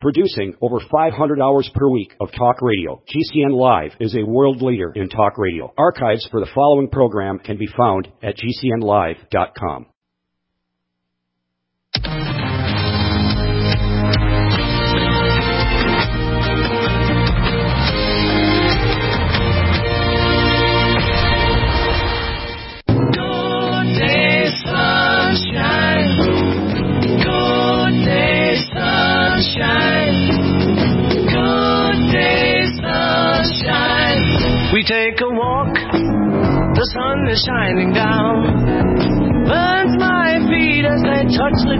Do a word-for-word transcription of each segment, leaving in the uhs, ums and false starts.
Producing over five hundred hours per week of talk radio, G C N Live is a world leader in talk radio. Archives for the following program can be found at G C N live dot com. We take a walk, the sun is shining down, burns my feet as they touch the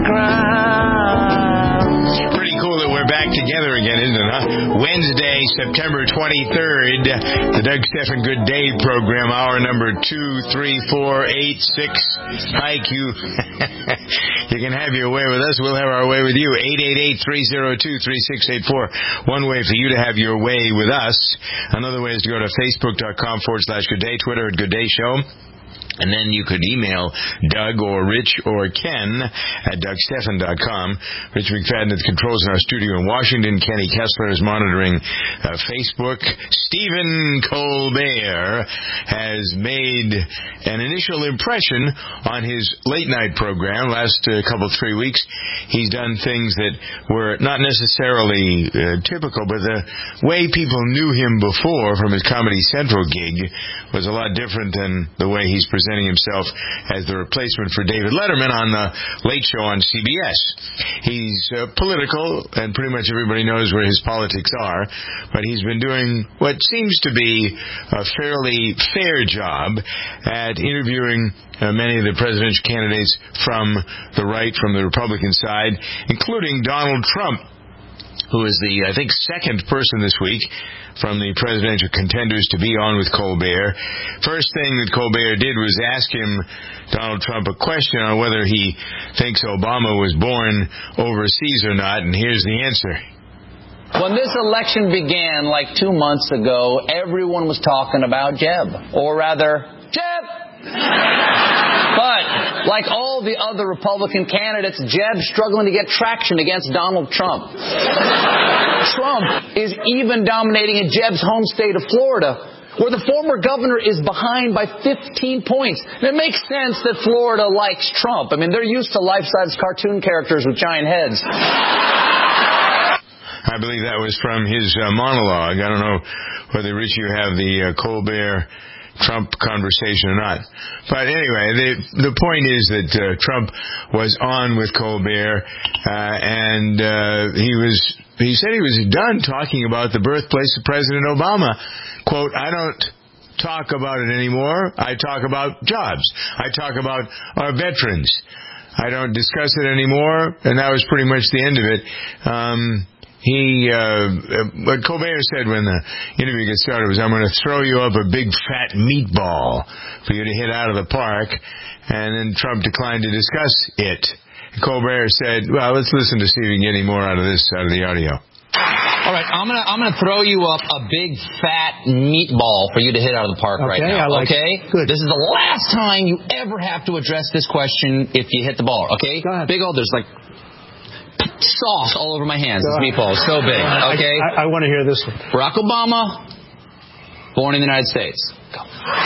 ground. It's pretty cool that we're back together again, isn't it, huh? Wednesday, September twenty-third, the Doug Stephan Good Day program, hour number two, three, four, eight, six. Hi, Q. You can have your way with us. We'll have our way with you. eight eight eight, three oh two, three six eight four. One way for you to have your way with us. Another way is to go to facebook.com forward slash Good Day, Twitter at Good Day Show. And then you could email Doug or Rich or Ken at Doug Stephan dot com. Rich McFadden at the controls in our studio in Washington. Kenny Kessler is monitoring uh, Facebook. Stephen Colbert has made an initial impression on his late-night program. Last uh, couple, three weeks, he's done things that were not necessarily uh, typical, but the way people knew him before from his Comedy Central gig was a lot different than the way he's presented himself as the replacement for David Letterman on the Late Show on C B S. He's uh, political, and pretty much everybody knows where his politics are, but he's been doing what seems to be a fairly fair job at interviewing uh, many of the presidential candidates from the right, from the Republican side, including Donald Trump, who is the, I think, second person this week from the presidential contenders to be on with Colbert. First thing that Colbert did was ask him, Donald Trump, a question on whether he thinks Obama was born overseas or not, and here's the answer. When this election began like two months ago, everyone was talking about Jeb, or rather, Jeb! But, like all the other Republican candidates, Jeb's struggling to get traction against Donald Trump. Trump is even dominating in Jeb's home state of Florida, where the former governor is behind by fifteen points. And it makes sense that Florida likes Trump. I mean, they're used to life-size cartoon characters with giant heads. I believe that was from his uh, monologue. I don't know whether, Rich, you have the uh, Colbert Trump conversation or not. But anyway, the the point is that uh, Trump was on with Colbert, uh, and uh, he was he said he was done talking about the birthplace of President Obama. Quote, I don't talk about it anymore. I talk about jobs. I talk about our veterans. I don't discuss it anymore, and that was pretty much the end of it. Um He, uh, what Colbert said when the interview got started was, I'm going to throw you up a big fat meatball for you to hit out of the park. And then Trump declined to discuss it. Colbert said, well, let's listen to see if we can get any more out of this, out of the audio. All right, I'm gonna I'm gonna throw you up a big fat meatball for you to hit out of the park okay, right now. I like okay, it. Good. This is the last time you ever have to address this question if you hit the ball. Okay, go ahead. Big old, there's like sauce all over my hands. This meatball is so big. Okay, I, I, I want to hear this one. Barack Obama, born in the United States. Go.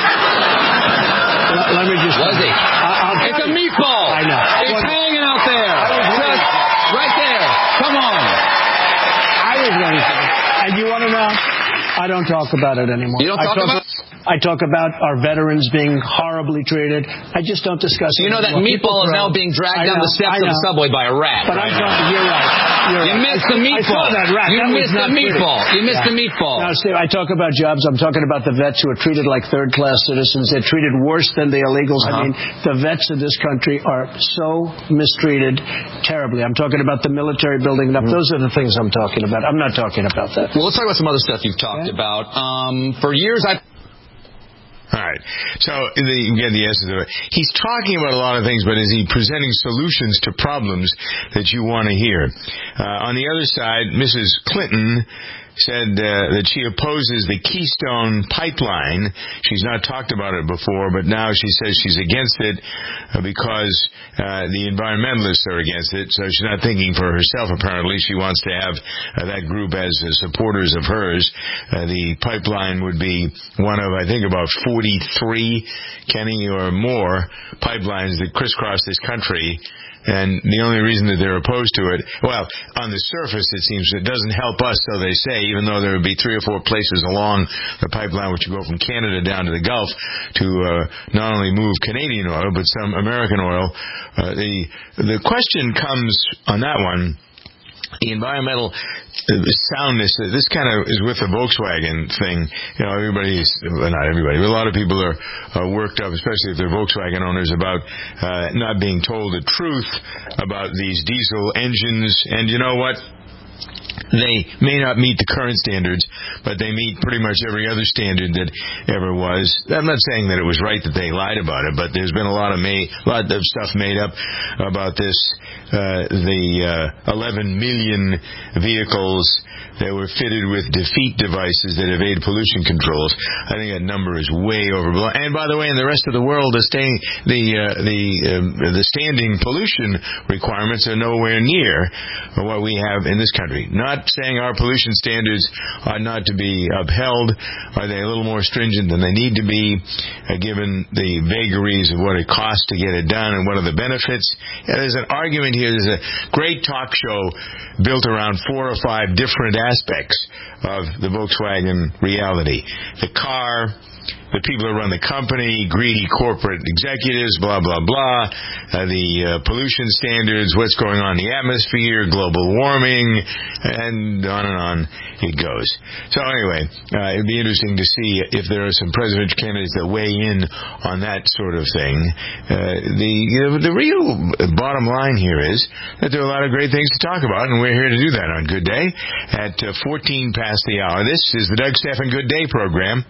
Let, let me just. Was he? I, it's a meatball. I know. It's well, hanging out there. Just right there. Come on. I was going to say, and you want to know? I don't talk about it anymore. You don't talk, I talk about. I talk about our veterans being horribly treated. I just don't discuss it. You know that anymore. meatball is now being dragged down the steps of the subway by a rat. But right I'm talking. You're right. You're you right. missed I, the meatball. I saw that rat. You that missed the meatball. Pretty. You missed yeah. the meatball. Now, Steve, I talk about jobs. I'm talking about the vets who are treated like third-class citizens. They're treated worse than the illegals. Uh-huh. I mean, the vets of this country are so mistreated terribly. I'm talking about the military building up. Mm-hmm. Those are the things I'm talking about. I'm not talking about that. Well, let's talk about some other stuff you've talked yeah. about. Um, for years, I've All right. So the, you get the essence of it. He's talking about a lot of things, but is he presenting solutions to problems that you want to hear? Uh, on the other side, Missus Clinton said uh, that she opposes the Keystone Pipeline. She's not talked about it before, but now she says she's against it uh, because uh, the environmentalists are against it. So she's not thinking for herself, apparently. She wants to have uh, that group as uh, supporters of hers. Uh, the pipeline would be one of, I think, about forty-three, Kenny, or more pipelines that crisscross this country. And the only reason that they're opposed to it, well, on the surface it seems it doesn't help us, so they say, even though there would be three or four places along the pipeline which would go from Canada down to the Gulf to uh, not only move Canadian oil, but some American oil. Uh, the the question comes on that one, the environmental soundness. This kind of is with the Volkswagen thing. You know, everybody's, well, not everybody, but a lot of people are uh, worked up, especially if they're Volkswagen owners, about uh, not being told the truth about these diesel engines. And you know what? They may not meet the current standards, but they meet pretty much every other standard that ever was. I'm not saying that it was right that they lied about it, but there's been a lot of ma- lot of stuff made up about this. Uh, the uh, eleven million vehicles that were fitted with defeat devices that evade pollution controls. I think that number is way overblown. And by the way, in the rest of the world, the staying, the uh, the uh, the standing pollution requirements are nowhere near what we have in this country. Not saying our pollution standards are not to be upheld. Are they a little more stringent than they need to be, uh, given the vagaries of what it costs to get it done and what are the benefits? Yeah, there's an argument here. There's a great talk show built around four or five different aspects of the Volkswagen reality. The car, the people who run the company, greedy corporate executives, blah, blah, blah, uh, the uh, pollution standards, what's going on in the atmosphere, global warming, and on and on it goes. So anyway, uh, it'd be interesting to see if there are some presidential candidates that weigh in on that sort of thing. Uh, the, you know, the real bottom line here is that there are a lot of great things to talk about, and we're here to do that on Good Day at uh, fourteen past the hour. This is the Doug Stephan Good Day program.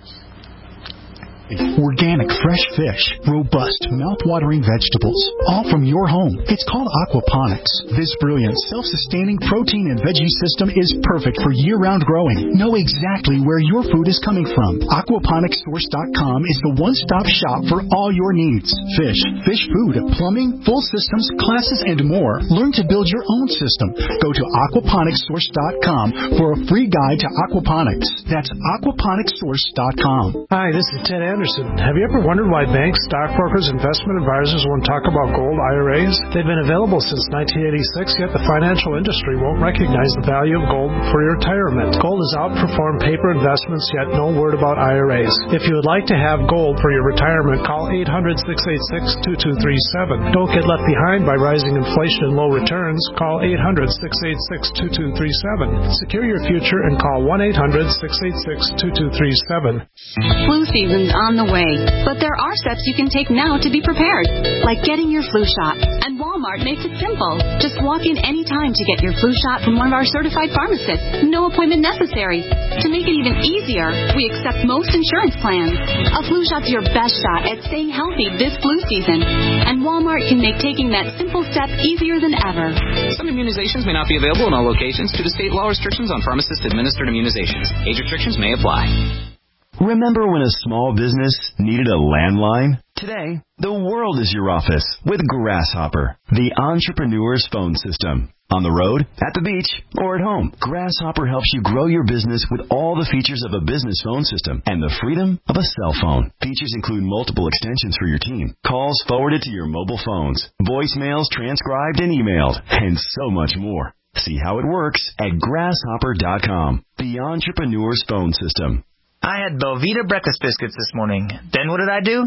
Organic fresh fish, robust, mouth-watering vegetables, all from your home. It's called aquaponics. This brilliant, self-sustaining protein and veggie system is perfect for year-round growing. Know exactly where your food is coming from. aquaponics source dot com is the one-stop shop for all your needs. Fish, fish food, plumbing, full systems, classes, and more. Learn to build your own system. Go to aquaponics source dot com for a free guide to aquaponics. That's aquaponics source dot com. Hi, this is Ted Anderson. Have you ever wondered why banks, stockbrokers, investment advisors won't talk about gold I R As? They've been available since nineteen eighty-six, yet the financial industry won't recognize the value of gold for your retirement. Gold has outperformed paper investments, yet no word about I R As. If you would like to have gold for your retirement, call eight hundred, six eight six, two two three seven. Don't get left behind by rising inflation and low returns. Call eight hundred, six eight six, two two three seven. Secure your future and call one eight hundred, six eight six, two two three seven. Flu season's on the way, but there are steps you can take now to be prepared, like getting your flu shot. And Walmart makes it simple. Just walk in any time to get your flu shot from one of our certified pharmacists. No appointment necessary. To make it even easier, we accept most insurance plans. A flu shot's your best shot at staying healthy this flu season. And Walmart can make taking that simple step easier than ever. Some immunizations may not be available in all locations due to state law restrictions on pharmacist-administered immunizations. Age restrictions may apply. Remember when a small business needed a landline? Today, the world is your office with Grasshopper, the entrepreneur's phone system. On the road, at the beach, or at home, Grasshopper helps you grow your business with all the features of a business phone system and the freedom of a cell phone. Features include multiple extensions for your team, calls forwarded to your mobile phones, voicemails transcribed and emailed, and so much more. See how it works at grasshopper dot com, the entrepreneur's phone system. I had Belvita breakfast biscuits this morning. Then what did I do?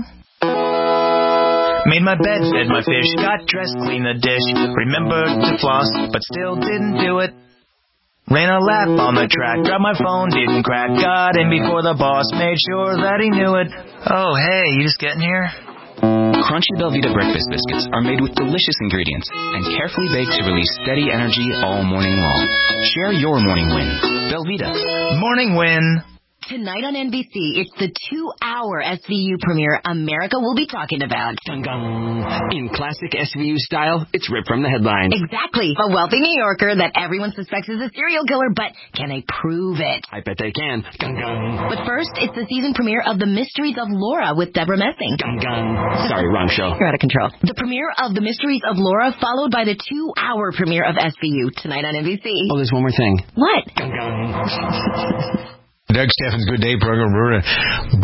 Made my bed, fed my fish, got dressed, cleaned the dish, remembered to floss, but still didn't do it. Ran a lap on the track, dropped my phone, didn't crack, got in before the boss, made sure that he knew it. Oh, hey, you just getting here? Crunchy Belvita breakfast biscuits are made with delicious ingredients and carefully baked to release steady energy all morning long. Share your morning win. Belvita. Morning win. Tonight on N B C, it's the two-hour S V U premiere America will be talking about. Gung, gung. In classic S V U style, it's ripped from the headlines. Exactly. A wealthy New Yorker that everyone suspects is a serial killer, but can they prove it? I bet they can. Gung, gung. But first, it's the season premiere of The Mysteries of Laura with Deborah Messing. Gung, gung. Sorry, wrong show. You're out of control. The premiere of The Mysteries of Laura, followed by the two-hour premiere of S V U, tonight on N B C. Oh, there's one more thing. What? Gung, gung. Doug Steffens Good Day program. Roberta. I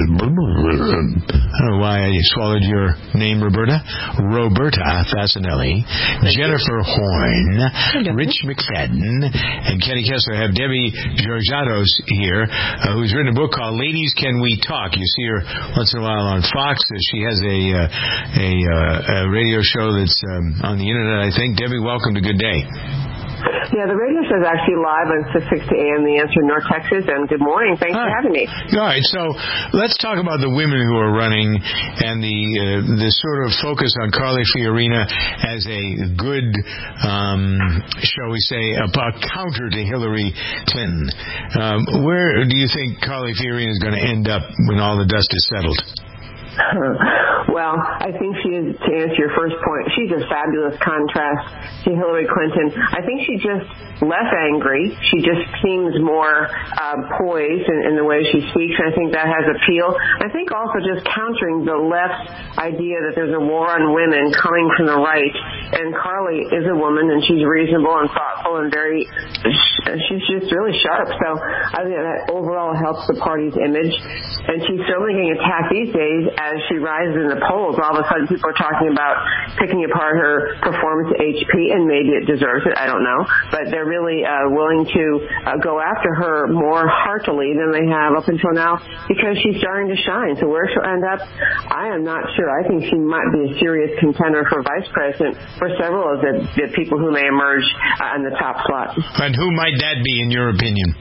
don't know why I swallowed your name, Roberta. Roberta Fasinelli, Jennifer Horn, Rich McFadden, and Kenny Kessler. Have Debbie Georgiados here, uh, who's written a book called Ladies Can We Talk. You see her once in a while on Fox. She has a uh, a, uh, a radio show that's um, on the internet, I think. Debbie, welcome to Good Day. Yeah, the radio show is actually live on six sixty A M The Answer in North Texas, and good morning. Thanks All for right. having me. All right, so let's talk about the women who are running and the uh, the sort of focus on Carly Fiorina as a good, um, shall we say, a, a counter to Hillary Clinton. Um, where do you think Carly Fiorina is going to end up when all the dust is settled? Well, I think she is, to answer your first point, she's a fabulous contrast to Hillary Clinton. I think she's just less angry. She just seems more uh, poised in, in the way she speaks, and I think that has appeal. I think also just countering the left's idea that there's a war on women coming from the right. And Carly is a woman, and she's reasonable and thoughtful and very, she's just really sharp. So I think that overall helps the party's image. And she's certainly getting attacked these days as she rises in the polls. All of a sudden people are talking about picking apart her performance at H P, and maybe it deserves it, I don't know. But they're really uh, willing to uh, go after her more heartily than they have up until now because she's starting to shine. So where she'll end up, I am not sure. I think she might be a serious contender for vice president for several of the, the people who may emerge uh, in the top slot. And who might that be, in your opinion?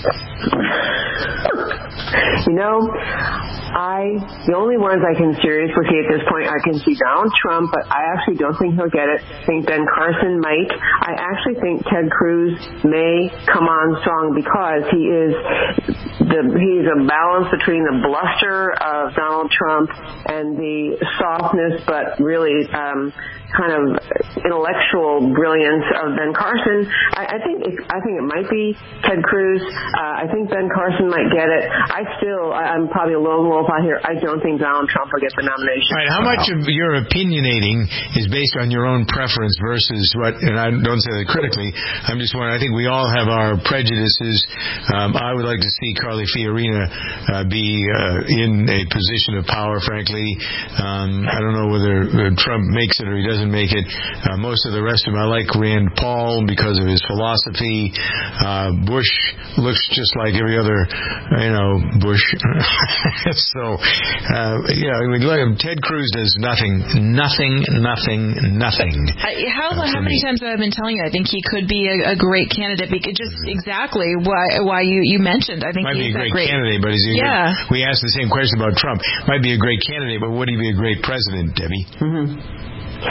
You know, I the only ones I can seriously see at this point, I can see Donald Trump, but I actually don't think he'll get it. I think Ben Carson might. I actually think Ted Cruz may come on strong because he is the he's a balance between the bluster of Donald Trump and the softness, but really um, kind of intellectual brilliance of Ben Carson. I, I think it, I think it might be Ted Cruz. Uh, I think Ben Carson might get it. I still, I, I'm probably a lone wolf out here. I don't think Donald Trump will get the nomination. All right, how much of your opinionating is based on your own preference versus what, and I don't say that critically, I'm just wondering, I think we all have our prejudices. Um, I would like to see Carly Fiorina uh, be uh, in a position of power, frankly. Um, I don't know whether uh, Trump makes it or he doesn't make it. Uh, most of the rest of them, I like Rand Paul because of his philosophy. Uh, Bush looks just like every other, you know, Bush. so, uh, yeah, I mean, look, Ted Cruz does nothing, nothing, nothing, nothing. I, how uh, how many me. times have I been telling you? I think he could be a, a great candidate. Because just exactly why why you, you mentioned. I think might he's be a great, great candidate, but he's a yeah. Great, we asked the same question about Trump. Might be a great candidate, but would he be a great president, Debbie? Mm-hmm.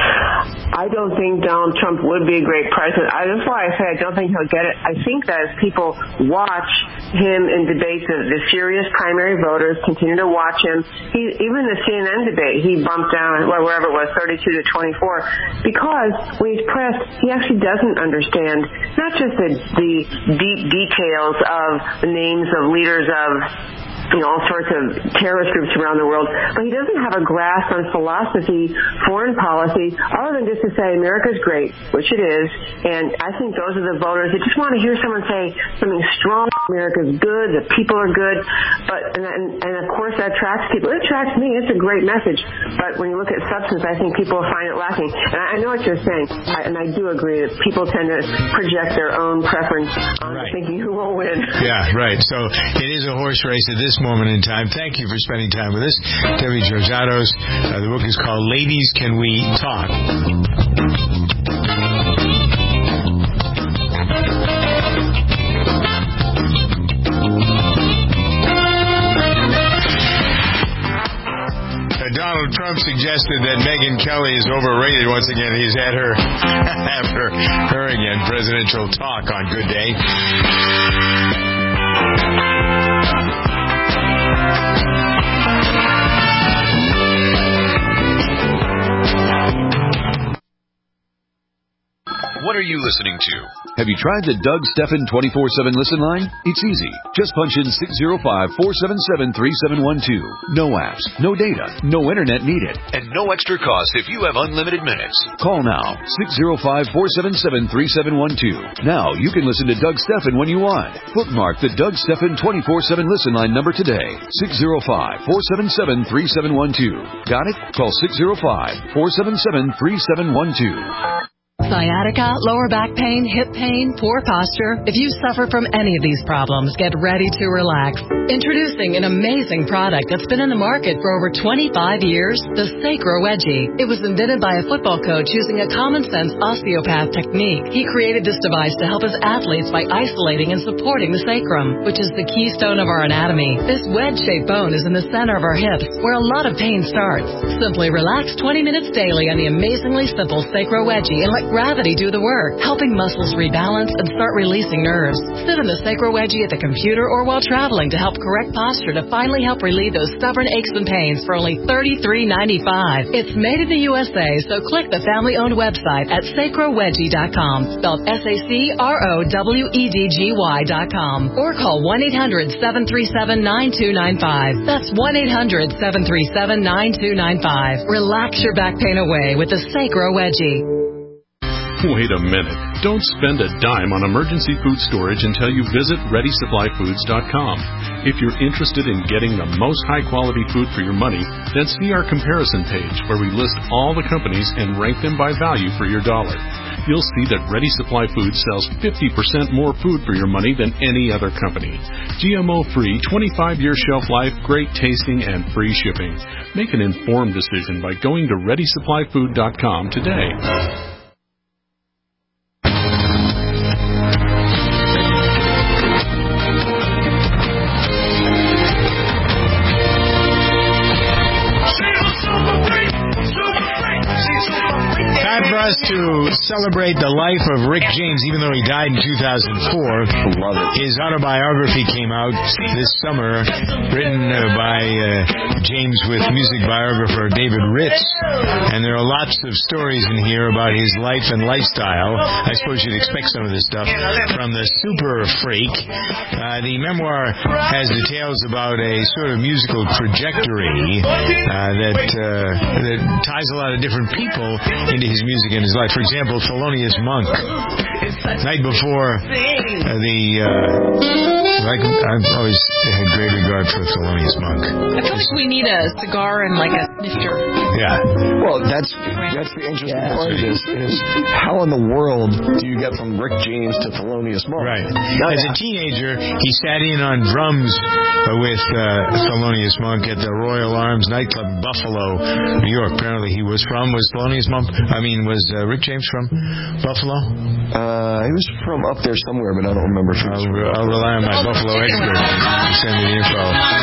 I don't think Donald Trump would be a great president. I, that's why I say I don't think he'll get it. I think that as people watch him in debates, the, the furious primary voters continue to watch him. He, even the C N N debate, he bumped down, well, wherever it was, thirty-two to twenty-four, because when he's pressed, he actually doesn't understand not just the, the deep details of the names of leaders of you know, all sorts of terrorist groups around the world, but he doesn't have a grasp on philosophy, foreign policy, other than just to say America's great, which it is, and I think those are the voters that just want to hear someone say something strong, America's good, the people are good, but, and, and, and of course that attracts people. It attracts me, it's a great message, but when you look at substance, I think people find it lacking, and I, I know what you're saying, I, and I do agree that people tend to project their own preference on right. thinking who will win. Yeah, right, so it is a horse race at this moment in time. Thank you for spending time with us, Debbie Georgiados. Uh, the book is called Ladies Can We Talk? Uh, Donald Trump suggested that Megyn Kelly is overrated once again. He's had her after her again presidential talk on Good Day. What are you listening to? Have you tried the Doug Stephan twenty-four seven listen line? It's easy. Just punch in six zero five, four seven seven, three seven one two. No apps, no data, no internet needed, and no extra cost if you have unlimited minutes. Call now, six zero five, four seven seven, three seven one two. Now you can listen to Doug Stephan when you want. Bookmark the Doug Stephan twenty-four seven listen line number today. six zero five, four seven seven, three seven one two. Got it? Call six zero five, four seven seven, three seven one two. Sciatica, lower back pain, hip pain, poor posture. If you suffer from any of these problems, get ready to relax. Introducing an amazing product that's been in the market for over twenty-five years, the Sacro Wedgie. It was invented by a football coach using a common-sense osteopath technique. He created this device to help his athletes by isolating and supporting the sacrum, which is the keystone of our anatomy. This wedge-shaped bone is in the center of our hips, where a lot of pain starts. Simply relax twenty minutes daily on the amazingly simple Sacro Wedgie and let gravity do the work, helping muscles rebalance and start releasing nerves. Sit in the Sacro Wedgie at the computer or while traveling to help correct posture to finally help relieve those stubborn aches and pains for only thirty-three ninety-five. It's made in the U S A, so click the family-owned website at sacro wedgie dot com, spelled S A C R O W E D G Y dot com, or call one eight hundred, seven three seven, nine two nine five. That's one eight hundred, seven three seven, nine two nine five. Relax your back pain away with the Sacro Wedgie. Wait a minute. Don't spend a dime on emergency food storage until you visit ready supply foods dot com. If you're interested in getting the most high-quality food for your money, then see our comparison page where we list all the companies and rank them by value for your dollar. You'll see that Ready Supply Foods sells fifty percent more food for your money than any other company. G M O-free, twenty-five year shelf life, great tasting, and free shipping. Make an informed decision by going to ready supply food dot com today. For us to celebrate the life of Rick James, even though he died in two thousand four, his autobiography came out this summer, written uh, by uh, James with music biographer David Ritz, and there are lots of stories in here about his life and lifestyle. I suppose you'd expect some of this stuff from the Super Freak. Uh, the memoir has details about a sort of musical trajectory uh, that uh, that ties a lot of different people into his music in his life. For example, Thelonious Monk. Night before uh, the... Uh, like, I've always had great regard for Thelonious Monk. I feel like we need a cigar and like a snifter. Yeah. Well, that's that's the interesting yeah. part of this is how in the world do you get from Rick James to Thelonious Monk? Right. Now, As a teenager, he sat in on drums with uh, Thelonious Monk at the Royal Arms nightclub in Buffalo, New York. Apparently he was from, was Thelonious Monk, I mean, was uh, Rick James from Buffalo? Uh, he was from up there somewhere, but I don't remember. If I'll, re- I'll rely on my Buffalo expert to send me the info.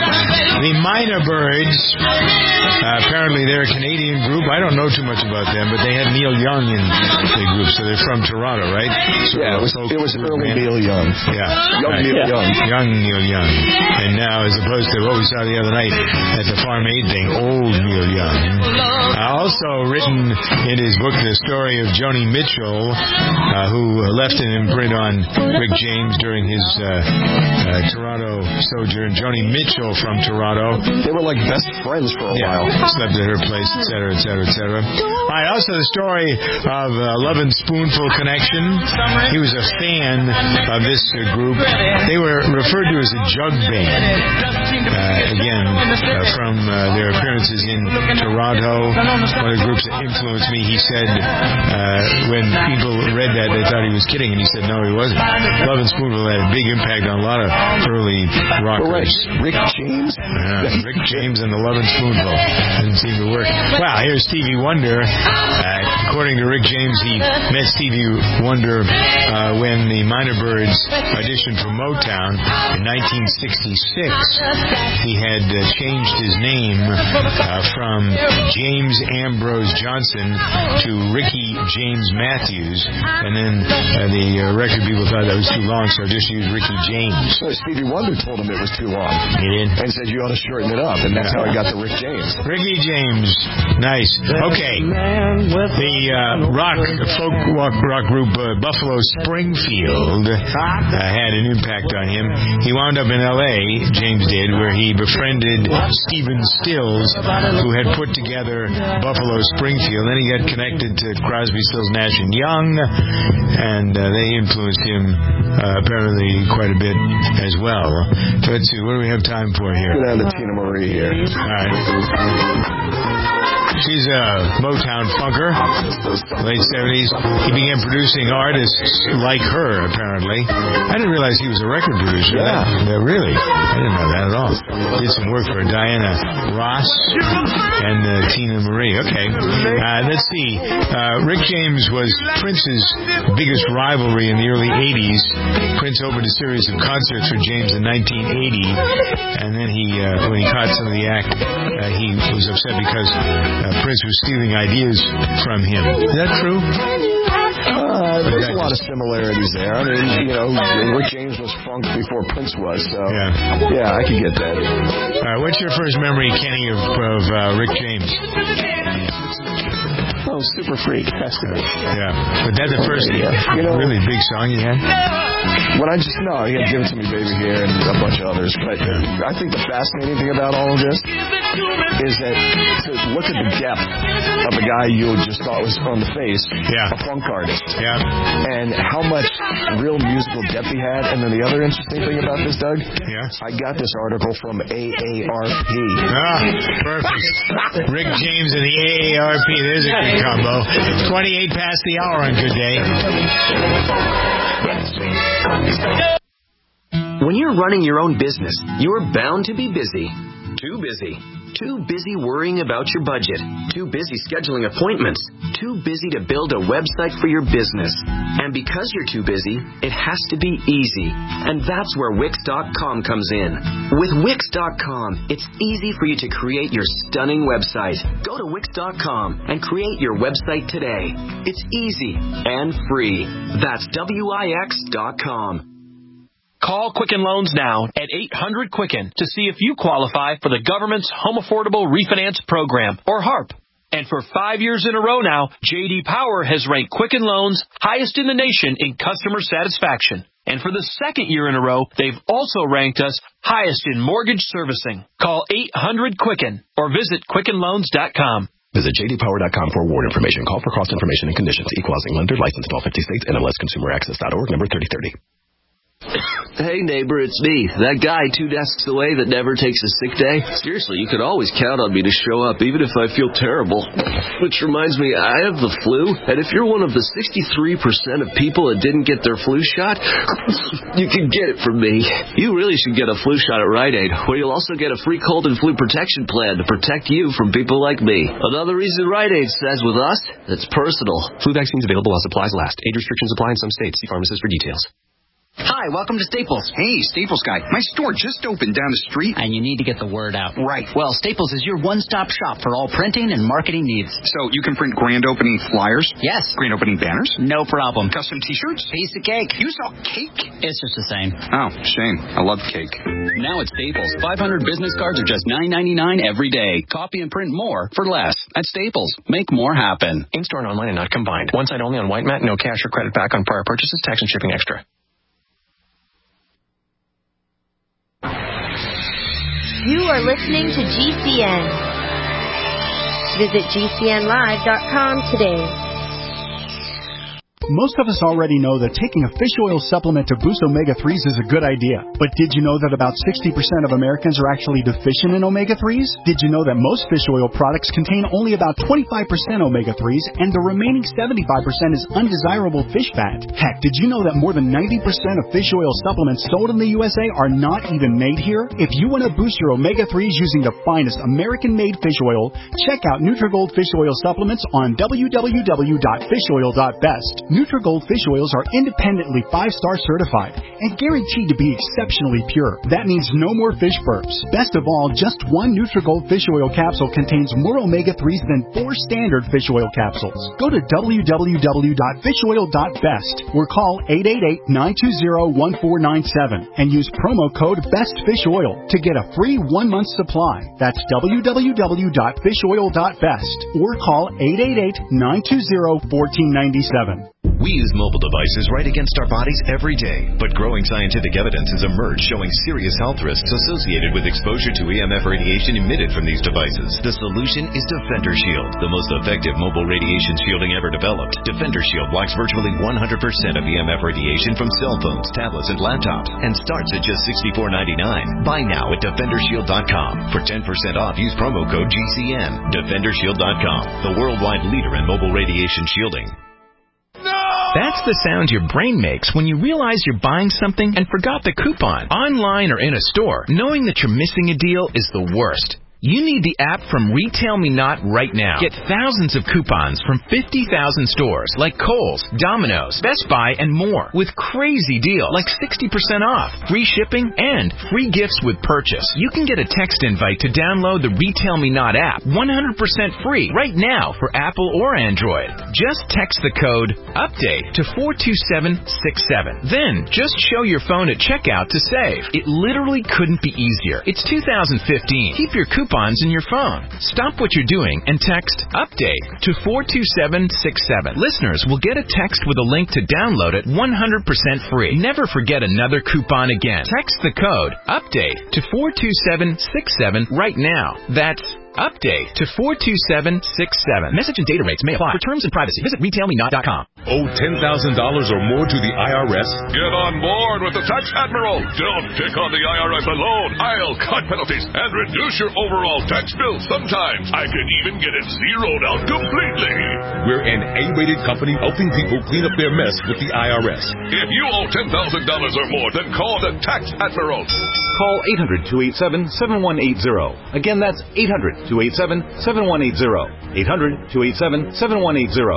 The Minor Birds, uh, apparently they're a Canadian group. I don't know too much about them, but they had Neil Young in the group, so they're from Toronto, right? So yeah, it was, it was early man. Neil Young. Yeah. Young right. Neil yeah. Young. Young Neil Young. And now, as opposed to what we saw the other night at the Farm Aid thing, old Neil Young. Uh, also written in his book the story of Joni Mitchell, uh, who left an imprint on Rick James during his uh, uh, Toronto sojourn. Joni Mitchell from Toronto. They were like best friends for a yeah, while. Slept at her place, et cetera, et cetera, et cetera. All right, also the story of uh, Love and Spoonful Connection. He was a fan of this uh, group. They were referred to as a jug band. Uh, again, uh, from uh, their appearances in Toronto. One of the groups that influenced me, he said, uh, when people read that, they thought he was kidding, and he said, no, he wasn't. Love and Spoonful had a big impact on a lot of early rockers. Rick James? Uh, Rick James and the Love and Spoonful. Didn't seem to work. Wow, here's Stevie Wonder. Uh, according to Rick James, he met Stevie Wonder uh, when the Minor Birds auditioned for Motown in nineteen sixty-six. He had uh, changed his name uh, from James Ambrose Johnson to Ricky James Matthews, and then uh, the uh, record people thought that was too long, so just used Ricky James. So Stevie Wonder told him it was too long. He did. And said you ought to shorten it up, and that's how he got to Rick James. Ricky James. Nice. Okay. The uh, rock, folk rock, rock group uh, Buffalo Springfield uh, had an impact on him. He wound up in L A, James did, where he befriended Stephen Stills, who had put together Buffalo Springfield. Then he got connected to Crosby, Stills, Nash and Young, and uh, they influenced him uh, apparently quite a bit as well. So let's see, what do we have time for here? Go down to Tina Marie here. All right. She's a Motown funker, late seventies. He began producing artists like her, apparently. I didn't realize he was a record producer. Yeah. That, uh, really? I didn't know that at all. Did some work for Diana Ross and uh, Tina Marie. Okay. Uh, let's see. Uh, Rick James was Prince's biggest rivalry in the early eighties. Prince opened a series of concerts for James in nineteen eighty, and then he, uh, when he caught some of the act, uh, he was upset because uh, Prince was stealing ideas from him. Is that true? Uh, there's a lot of similarities there. I mean, you know, Rick James was funk before Prince was, so yeah, yeah I can get that. All right, what's your first memory, Kenny, of, of uh, Rick James? Oh, Super Freak. That's it. Yeah. But that's the first yeah. you know, really big song he had? When I just, no, he had Give It To Me Baby here and a bunch of others. But yeah. I think the fascinating thing about all of this is that to look at the depth of a guy you just thought was on the face, yeah. a funk artist. Yeah. And how much real musical depth he had. And then the other interesting thing about this, Doug, yeah. I got this article from A A R P. Ah, perfect. Rick James and the A A R P. There's a good combo. twenty-eight past the hour on Good Day. When you're running your own business, you're bound to be busy. Too busy. Too busy worrying about your budget. Too busy scheduling appointments. Too busy to build a website for your business. And because you're too busy, it has to be easy. And that's where Wix dot com comes in. With Wix dot com, it's easy for you to create your stunning website. Go to Wix dot com and create your website today. It's easy and free. That's W I X dot com. Call Quicken Loans now at eight hundred Quicken to see if you qualify for the government's Home Affordable Refinance Program, or HARP. And for five years in a row now, J D Power has ranked Quicken Loans highest in the nation in customer satisfaction. And for the second year in a row, they've also ranked us highest in mortgage servicing. Call eight hundred Quicken or visit Quicken Loans dot com. Visit J D Power dot com for award information. Call for cost information and conditions. Equal housing lender. Licensed in all fifty states. N M L S Consumer Access dot org. Number thirty thirty. Hey, neighbor, it's me. That guy two desks away that never takes a sick day. Seriously, you could always count on me to show up, even if I feel terrible. Which reminds me, I have the flu, and if you're one of the sixty-three percent of people that didn't get their flu shot, you can get it from me. You really should get a flu shot at Rite Aid, where you'll also get a free cold and flu protection plan to protect you from people like me. Another reason Rite Aid says with us, it's personal. Flu vaccines available while supplies last. Age restrictions apply in some states. See pharmacist for details. Hi, welcome to Staples. Hey, Staples guy. My store just opened down the street. And you need to get the word out. Right. Well, Staples is your one-stop shop for all printing and marketing needs. So you can print grand opening flyers? Yes. Grand opening banners? No problem. Custom t-shirts? Piece of cake. You sell cake? It's just the same. Oh, shame. I love cake. Now at Staples, five hundred business cards are just nine ninety-nine every day. Copy and print more for less. At Staples, make more happen. In-store and online and not combined. One site only on White Mat. No cash or credit back on prior purchases. Tax and shipping extra. You are listening to G C N. Visit G C N live dot com today. Most of us already know that taking a fish oil supplement to boost omega threes is a good idea. But did you know that about sixty percent of Americans are actually deficient in omega threes? Did you know that most fish oil products contain only about twenty-five percent omega threes and the remaining seventy-five percent is undesirable fish fat? Heck, did you know that more than ninety percent of fish oil supplements sold in the U S A are not even made here? If you want to boost your omega threes using the finest American-made fish oil, check out Nutrigold Fish Oil Supplements on w w w dot fish oil dot best. Nutrigold fish oils are independently five-star certified and guaranteed to be exceptionally pure. That means no more fish burps. Best of all, just one Nutrigold fish oil capsule contains more omega threes than four standard fish oil capsules. Go to w w w dot fish oil dot best or call eight eight eight, nine two zero, one four nine seven and use promo code BESTFISHOIL to get a free one-month supply. That's w w w dot fish oil dot best or call eight eight eight, nine two zero, one four nine seven. We use mobile devices right against our bodies every day, but growing scientific evidence has emerged showing serious health risks associated with exposure to E M F radiation emitted from these devices. The solution is Defender Shield, the most effective mobile radiation shielding ever developed. Defender Shield blocks virtually one hundred percent of E M F radiation from cell phones, tablets, and laptops, and starts at just sixty-four ninety-nine. Buy now at defender shield dot com. For ten percent off, use promo code G C N. defender shield dot com, the worldwide leader in mobile radiation shielding. That's the sound your brain makes when you realize you're buying something and forgot the coupon. Online or in a store, knowing that you're missing a deal is the worst. You need the app from Retail Me Not right now. Get thousands of coupons from fifty thousand stores like Kohl's, Domino's, Best Buy, and more with crazy deals like sixty percent off, free shipping, and free gifts with purchase. You can get a text invite to download the Retail Me Not app one hundred percent free right now for Apple or Android. Just text the code UPDATE to four two seven six seven. Then just show your phone at checkout to save. It literally couldn't be easier. It's two thousand fifteen. Keep your coupons in your phone. Stop what you're doing and text UPDATE to four two seven six seven. Listeners will get a text with a link to download it one hundred percent free. Never forget another coupon again. Text the code UPDATE to four two seven six seven right now. That's UPDATE to four two seven six seven. Message and data rates may apply. For terms and privacy, visit retail me not dot com. Owe ten thousand dollars or more to the I R S? Get on board with the Tax Admiral. Don't pick on the I R S alone. I'll cut penalties and reduce your overall tax bill. Sometimes I can even get it zeroed out completely. We're an A-rated company helping people clean up their mess with the I R S. If you owe ten thousand dollars or more, then call the Tax Admiral. Call eight hundred, two eight seven, seven one eight zero. Again, that's eight hundred, two eight seven, seven one eight zero. eight hundred, two eight seven, seven one eight zero.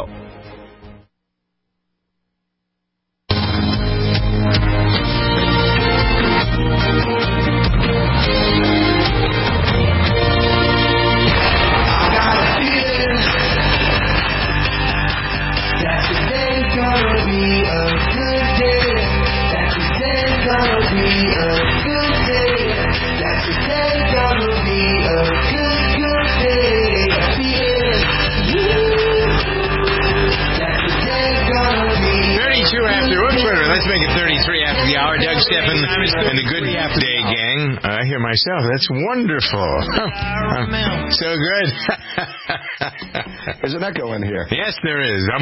Myself. That's wonderful. So good. There's an echo in here. Yes, there is. Uh,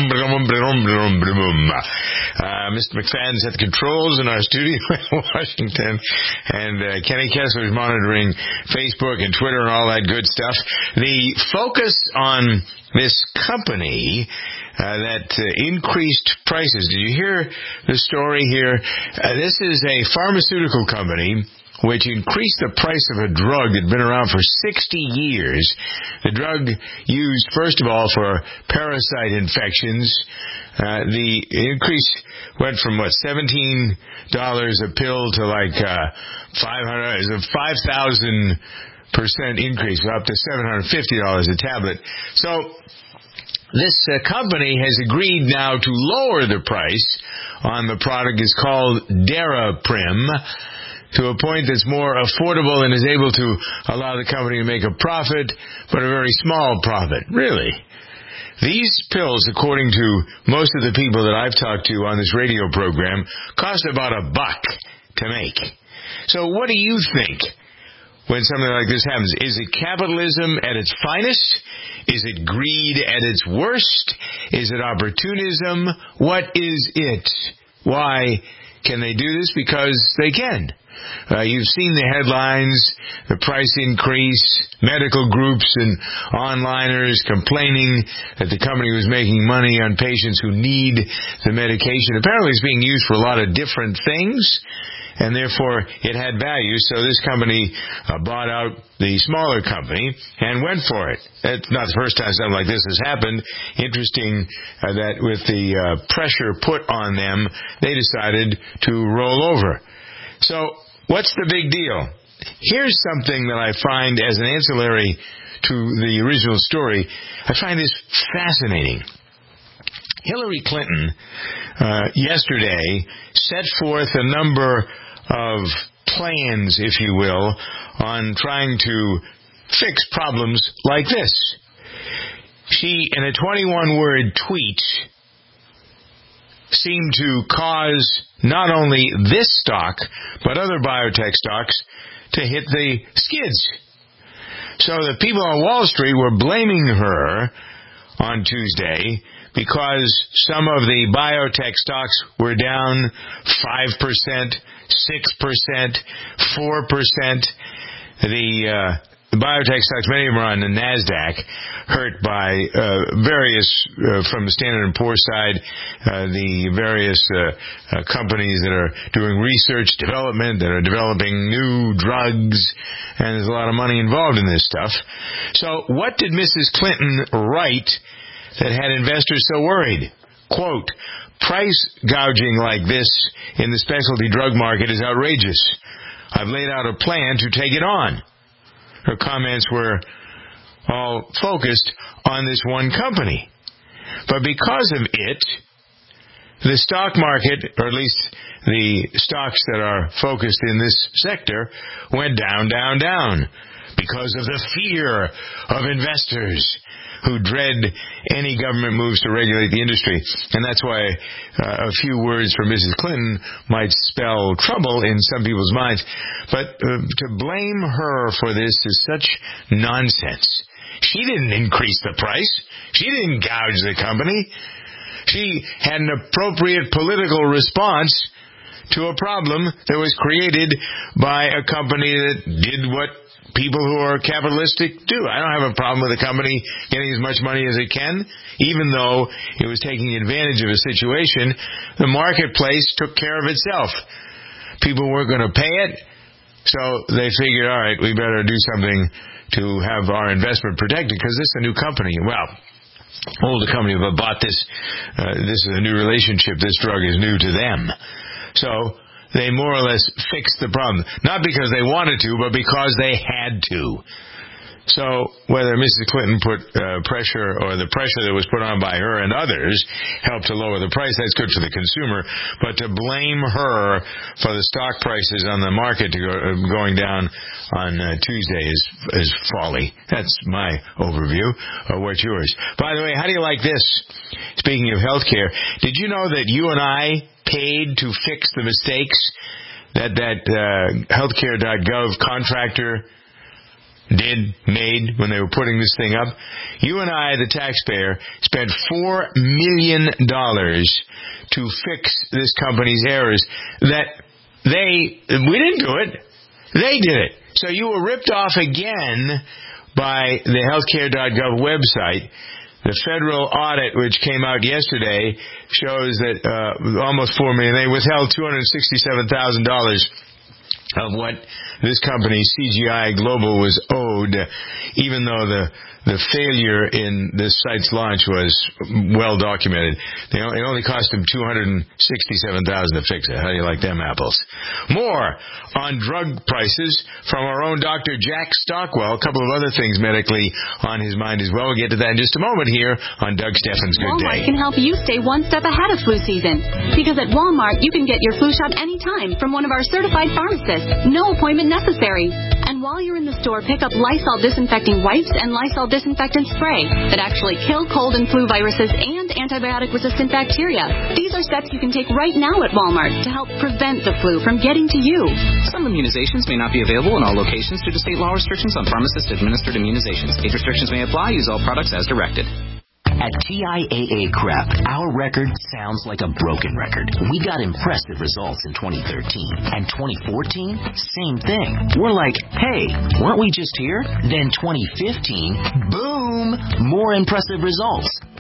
Mister McFadden's at the controls in our studio in Washington, and uh, Kenny Kessler is monitoring Facebook and Twitter and all that good stuff. The focus on this company uh, that uh, increased prices. Did you hear the story here? Uh, this is a pharmaceutical company which increased the price of a drug that had been around for sixty years. The drug used, first of all, for parasite infections. Uh, the increase went from, what, seventeen dollars a pill to like uh, five hundred dollars. It was a five thousand percent increase, up to seven hundred fifty dollars a tablet. So this uh, company has agreed now to lower the price on the product. It's called Daraprim, to a point that's more affordable and is able to allow the company to make a profit, but a very small profit. Really. These pills, according to most of the people that I've talked to on this radio program, cost about a buck to make. So what do you think when something like this happens? Is it capitalism at its finest? Is it greed at its worst? Is it opportunism? What is it? Why can they do this? Because they can. Uh, you've seen the headlines, the price increase, medical groups and onliners complaining that the company was making money on patients who need the medication. Apparently it's being used for a lot of different things, and therefore it had value. So this company uh, bought out the smaller company and went for it. It's not the first time something like this has happened. Interesting uh, that with the uh, pressure put on them, they decided to roll over. So what's the big deal? Here's something that I find as an ancillary to the original story. I find this fascinating. Hillary Clinton uh, yesterday set forth a number of plans, if you will, on trying to fix problems like this. She, in a twenty-one word tweet, seemed to cause not only this stock, but other biotech stocks to hit the skids. So the people on Wall Street were blaming her on Tuesday because some of the biotech stocks were down five percent, six percent, four percent. The, uh, the biotech stocks, many of them are on the NASDAQ, hurt by uh, various, uh, from the Standard and Poor's side, uh, the various uh, uh, companies that are doing research development, that are developing new drugs, and there's a lot of money involved in this stuff. So what did Missus Clinton write that had investors so worried? Quote, price gouging like this in the specialty drug market is outrageous. I've laid out a plan to take it on. Her comments were all focused on this one company. But because of it, the stock market, or at least the stocks that are focused in this sector, went down, down, down because of the fear of investors who dread any government moves to regulate the industry. And that's why uh, a few words from Missus Clinton might spell trouble in some people's minds. But uh, to blame her for this is such nonsense. She didn't increase the price. She didn't gouge the company. She had an appropriate political response to a problem that was created by a company that did what people who are capitalistic do. I don't have a problem with a company getting as much money as it can, even though it was taking advantage of a situation. The marketplace took care of itself. People weren't going to pay it, so they figured, all right, we better do something to have our investment protected, because this is a new company. Well, older company, but bought this. Uh, this is a new relationship. This drug is new to them. So they more or less fixed the problem. Not because they wanted to, but because they had to. So whether Missus Clinton put uh, pressure, or the pressure that was put on by her and others helped to lower the price, that's good for the consumer. But to blame her for the stock prices on the market to go, uh, going down on uh, Tuesday is, is folly. That's my overview. Uh, what's yours? By the way, how do you like this? Speaking of healthcare, did you know that you and I paid to fix the mistakes that that uh, healthcare dot gov contractor did, made when they were putting this thing up? You and I, the taxpayer, spent four million dollars to fix this company's errors that they, we didn't do it, they did it. So you were ripped off again by the healthcare dot gov website. The federal audit, which came out yesterday, shows that uh, almost four million dollars, they withheld two hundred sixty-seven thousand dollars of what this company, C G I Global, was owed, even though the the failure in this site's launch was well documented. They, it only cost them two hundred sixty-seven thousand dollars to fix it. How do you like them apples? More on drug prices from our own Doctor Jack Stockwell. A couple of other things medically on his mind as well. We'll get to that in just a moment here on Doug Steffens' Good Walmart Day. Can help you stay one step ahead of flu season. Because at Walmart, you can get your flu shot anytime from one of our certified pharmacists. No appointment necessary. And while you're in the store, pick up Lysol disinfecting wipes and Lysol disinfectant spray that actually kill cold and flu viruses and antibiotic-resistant bacteria. These are steps you can take right now at Walmart to help prevent the flu from getting to you. Some immunizations may not be available in all locations due to state law restrictions on pharmacist-administered immunizations. Age restrictions may apply. Use all products as directed. At T I A A Crep, our record sounds like a broken record. We got impressive results in twenty thirteen. And twenty fourteen, same thing. We're like, hey, weren't we just here? Then twenty fifteen, boom, more impressive results.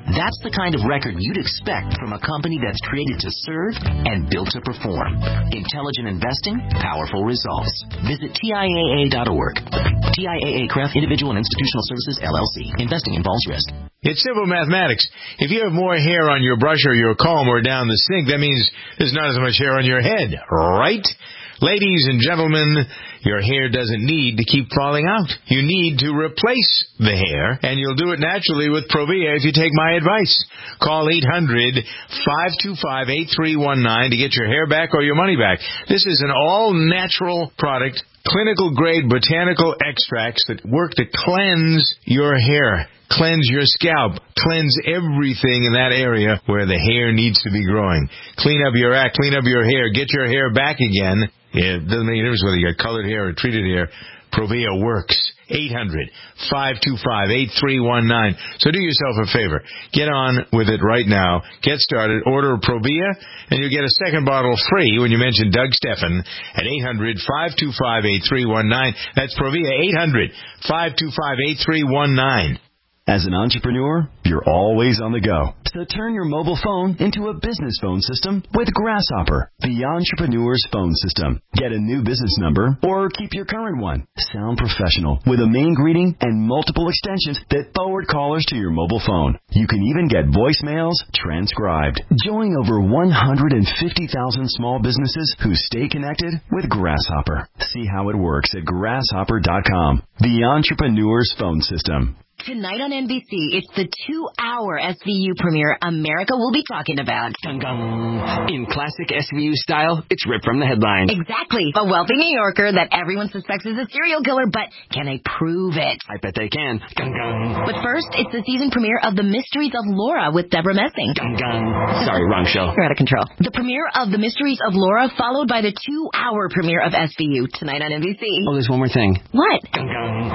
That's the kind of record you'd expect from a company that's created to serve and built to perform. Intelligent investing, powerful results. Visit T I A A dot org. T I A A C R E F Individual and Institutional Services, L L C. Investing involves risk. It's simple mathematics. If you have more hair on your brush or your comb or down the sink, that means there's not as much hair on your head, right? Ladies and gentlemen, your hair doesn't need to keep falling out. You need to replace the hair, and you'll do it naturally with Provia if you take my advice. Call eight hundred, five two five, eight three one nine to get your hair back or your money back. This is an all-natural product, clinical-grade botanical extracts that work to cleanse your hair, cleanse your scalp, cleanse everything in that area where the hair needs to be growing. Clean up your act, clean up your hair, get your hair back again. It doesn't make any difference whether you got colored hair or treated hair. Provia works. eight hundred, five two five, eight three one nine. So do yourself a favor. Get on with it right now. Get started. Order Provia, and you'll get a second bottle free when you mention Doug Stephan at eight hundred, five two five, eight three one nine. That's Provia, eight hundred, five two five, eight three one nine. As an entrepreneur, you're always on the go. So turn your mobile phone into a business phone system with Grasshopper, the entrepreneur's phone system. Get a new business number or keep your current one. Sound professional with a main greeting and multiple extensions that forward callers to your mobile phone. You can even get voicemails transcribed. Join over one hundred fifty thousand small businesses who stay connected with Grasshopper. See how it works at grasshopper dot com, the entrepreneur's phone system. Tonight on N B C, it's the two-hour S V U premiere America will be talking about. Gung, gung. In classic S V U style, it's ripped from the headline. Exactly. A wealthy New Yorker that everyone suspects is a serial killer, but can they prove it? I bet they can. Gung, gung. But first, it's the season premiere of The Mysteries of Laura with Deborah Messing. Gung, gung. Sorry, wrong show. You're out of control. The premiere of The Mysteries of Laura, followed by the two-hour premiere of S V U, tonight on N B C. Oh, there's one more thing. What? Gung,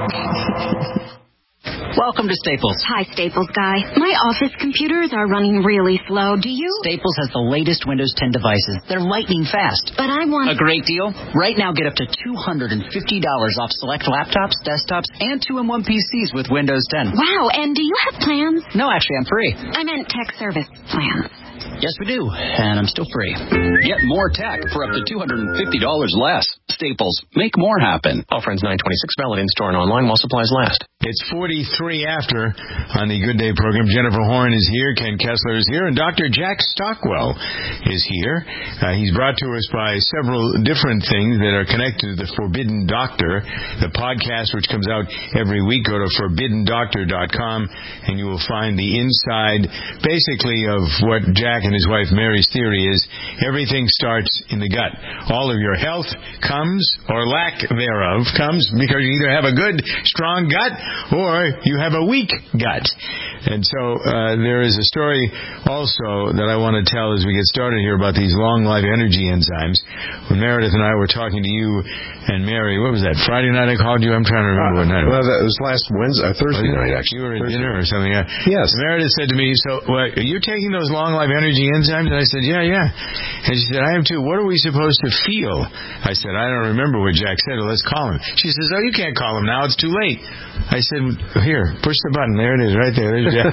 gung. Welcome to Staples. Hi, Staples guy. My office computers are running really slow. Do you? Staples has the latest Windows ten devices. They're lightning fast. But I want... A great deal? Right now, get up to two hundred fifty dollars off select laptops, desktops, and two in one P Cs with Windows ten. Wow, and do you have plans? No, actually, I'm free. I meant tech service plans. Yes, we do, and I'm still free. Get more tech for up to two hundred fifty dollars less. Staples. Make more happen. Offer ends nine twenty-six, valid in-store and online while supplies last. It's forty-three after on the Good Day program. Jennifer Horn is here, Ken Kessler is here, and Doctor Jack Stockwell is here. Uh, he's brought to us by several different things that are connected to the Forbidden Doctor, the podcast which comes out every week. Go to forbidden doctor dot com and you will find the inside, basically, of what Jack and his wife Mary's theory is. Everything starts in the gut. All of your health comes, or lack thereof comes, because you either have a good, strong gut or you have a weak gut. And so uh, there is a story also that I want to tell as we get started here about these long life energy enzymes. When Meredith and I were talking to you and Mary, what was that, Friday night I called you? I'm trying to remember uh, what night it was. Well, that was last Wednesday, uh, Thursday oh, night, actually. You were at Thursday. dinner or something. Yeah. Yes. And Meredith said to me, so well, are you taking those long life energy enzymes? And I said, yeah, yeah. And she said, I am too. What are we supposed to feel? I said, I don't remember what Jack said. Well, let's call him. She says, oh, you can't call him now. It's too late. I said, here, push the button. There it is, right there. There's Jack.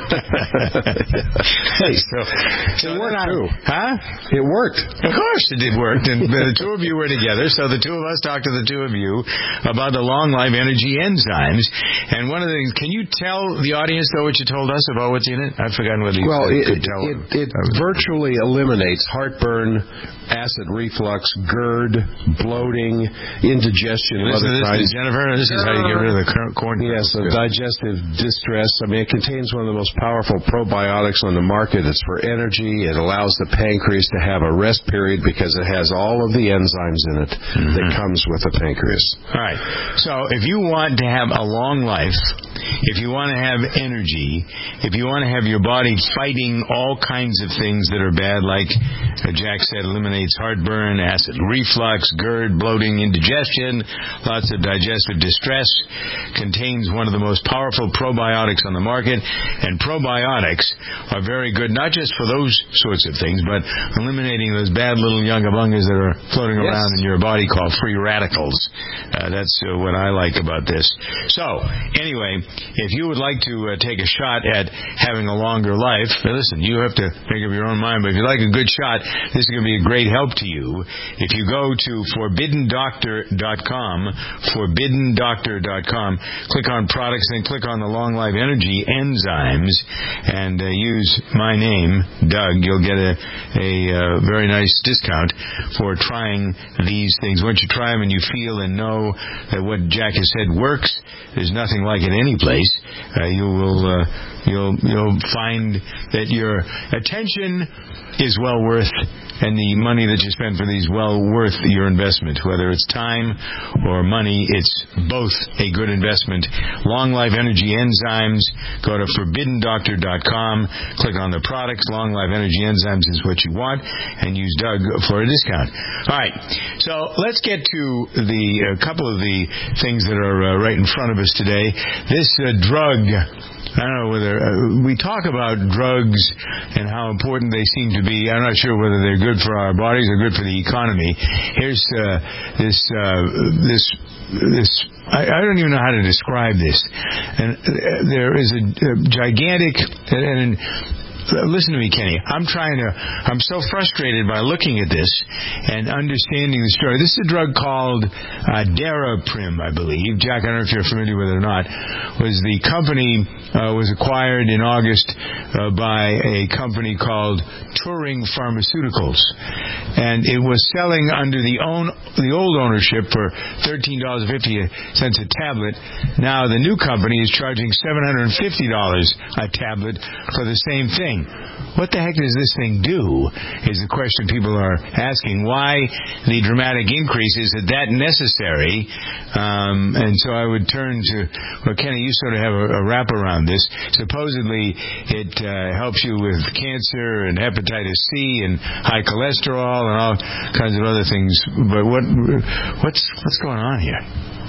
Hey, so, so it worked not, too. Huh? It worked. Of course it did work. And the two of you were together, so the two of us talked to the two of you about the long life energy enzymes. And one of the things, can you tell the audience, though, what you told us about what's in it? I've forgotten whether you well, could it, tell. It, it virtually eliminates heartburn, acid reflux, GERD, bloating, indigestion, and other kinds. Jennifer, this is how you get rid of the corn. Yes, the digestive distress. I mean, it contains one of the most powerful probiotics on the market. It's for energy. It allows the pancreas to have a rest period because it has all of the enzymes in it mm-hmm. that comes with the pancreas. All right. So if you want to have a long life, if you want to have energy, if you want to have your body fighting all kinds of things that are bad, like uh, Jack said, eliminates heartburn, acid reflux, GERD, bloating, indigestion, lots of digestive distress, contains one of the most powerful probiotics on the market, and probiotics are very good, not just for those sorts of things, but eliminating those bad little yungabungas that are floating yes. around in your body called free radicals. Uh, that's uh, what I like about this. So, anyway, if you would like to uh, take a shot at having a longer life, now listen, you have to make up your own mind, but if you like a good shot, this is going to be a great help to you. If you go to forbidden doctor dot com, forbidden doctor dot com, click on products, then click on the Long Life Energy enzymes, and uh, use my name, Doug. You'll get a, a uh, very nice discount for trying these things. Once you try them and you feel and know that what Jack has said works, there's nothing like it any place. Uh, you will uh, you'll you'll find that your attention is well worth, and the money that you spend for these well worth your investment. Whether it's time or money, it's both a good investment. Long Life Energy Enzymes. Go to forbidden doctor dot com. Click on the products. Long Life Energy Enzymes is what you want, and use Doug for a discount. All right. So let's get to the a couple of the things that are uh, right in front of us today. This uh, drug. I don't know whether uh, we talk about drugs and how important they seem to be. I'm not sure whether they're good for our bodies or good for the economy. Here's uh, this uh, this this. I, I don't even know how to describe this. And uh, there is a, a gigantic and. and Listen to me, Kenny. I'm trying to, I'm so frustrated by looking at this and understanding the story. This is a drug called uh, Daraprim, I believe. Jack, I don't know if you're familiar with it or not. Was the company uh, was acquired in August uh, by a company called Turing Pharmaceuticals. And it was selling under the own the old ownership for thirteen dollars and fifty cents a tablet. Now the new company is charging seven hundred fifty dollars a tablet for the same thing. What the heck does this thing do is the question people are asking. Why the dramatic increase? Is it that necessary? Um, and so I would turn to, well, Kenny, you sort of have a, a wrap around this. Supposedly it uh, helps you with cancer and hepatitis C and high cholesterol and all kinds of other things. But what what's what's going on here?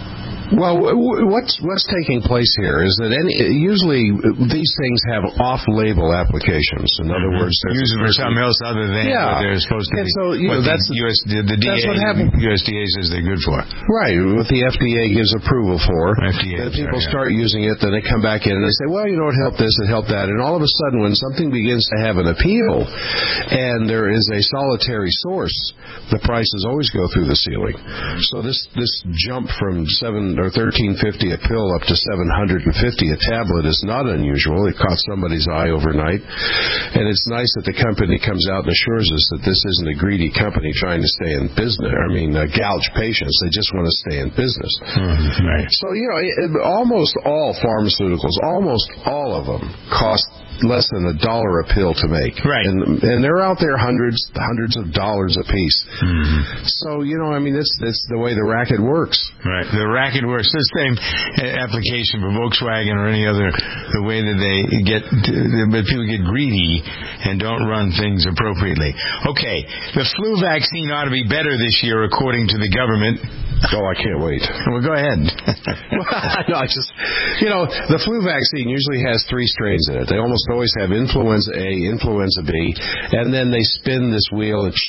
Well, what's what's taking place here is that any, usually these things have off-label applications. In other mm-hmm. words, they're used for something else other than yeah. what they're supposed to and be. So, you know, that's the U S, the, the that's D A, what happened. U S D A says they're good for. Right, what the F D A gives approval for. F D A, then people sorry, start yeah. using it, then they come back in and they say, well, you know, it helped this, it helped that. And all of a sudden, when something begins to have an appeal and there is a solitary source, the prices always go through the ceiling. So this, this jump from seven or thirteen fifty a pill up to seven hundred fifty a tablet is not unusual. It caught somebody's eye overnight. And it's nice that the company comes out and assures us that this isn't a greedy company trying to stay in business. I mean, uh, gouge patients. They just want to stay in business. Mm-hmm. Right. So, you know, it, almost all pharmaceuticals, almost all of them cost less than a dollar a pill to make. Right. And and they're out there hundreds hundreds of dollars a piece. Mm-hmm. So, you know, I mean, it's, it's the way the racket works. Right. The racket works. The same application for Volkswagen or any other, the way that they get, but people get greedy and don't run things appropriately. Okay. The flu vaccine ought to be better this year, according to the government. Oh, I can't wait. Well, go ahead. no, I just, you know, the flu vaccine usually has three strains in it. They almost always have influenza A, influenza B, and then they spin this wheel and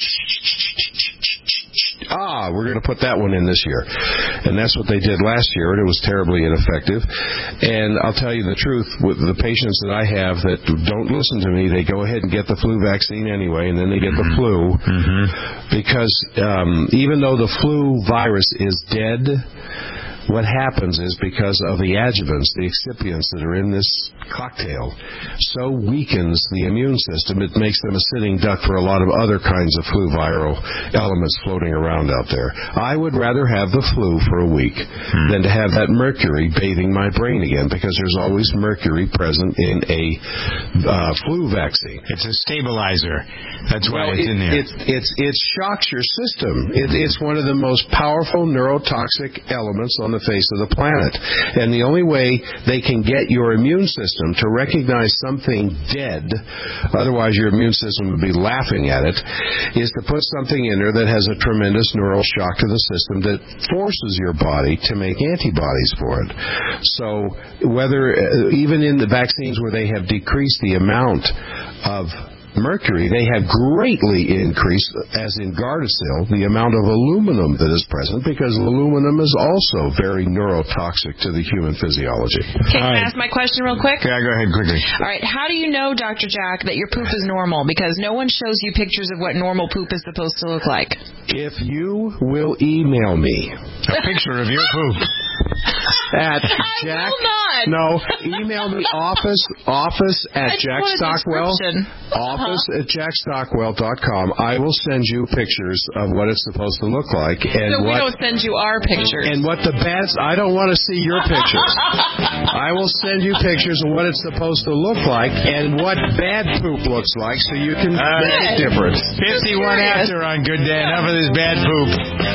ah, we're going to put that one in this year. And that's what they did last year, and it was terribly ineffective. And I'll tell you the truth, with the patients that I have that don't listen to me, they go ahead and get the flu vaccine anyway, and then they get the flu. Mm-hmm. Because um, even though the flu virus is dead, what happens is because of the adjuvants, the excipients that are in this cocktail, so weakens the immune system, it makes them a sitting duck for a lot of other kinds of flu viral elements floating around out there. I would rather have the flu for a week hmm. than to have that mercury bathing my brain again, because there's always mercury present in a uh, flu vaccine. It's a stabilizer. That's why well, it's it, in there. It, it's, it shocks your system. It, it's one of the most powerful neurotoxic elements on the face of the planet. And the only way they can get your immune system to recognize something dead, otherwise your immune system would be laughing at it, is to put something in there that has a tremendous neural shock to the system that forces your body to make antibodies for it. So whether, uh, even in the vaccines where they have decreased the amount of mercury, they have greatly increased, as in Gardasil, the amount of aluminum that is present, because aluminum is also very neurotoxic to the human physiology. Okay, can I ask my question real quick? Yeah, go ahead quickly. All right, how do you know, Doctor Jack, that your poop is normal? Because no one shows you pictures of what normal poop is supposed to look like. If you will email me a picture of your poop at I Jack, will not. no, email me office office at Jack Stockwell office uh-huh. at jack stockwell dot com. I will send you pictures of what it's supposed to look like, and so we what, don't send you our pictures. And what the bad? I don't want to see your pictures. I will send you pictures of what it's supposed to look like and what bad poop looks like, so you can uh, make a difference. fifty-one after on Good Day. Enough of this bad poop.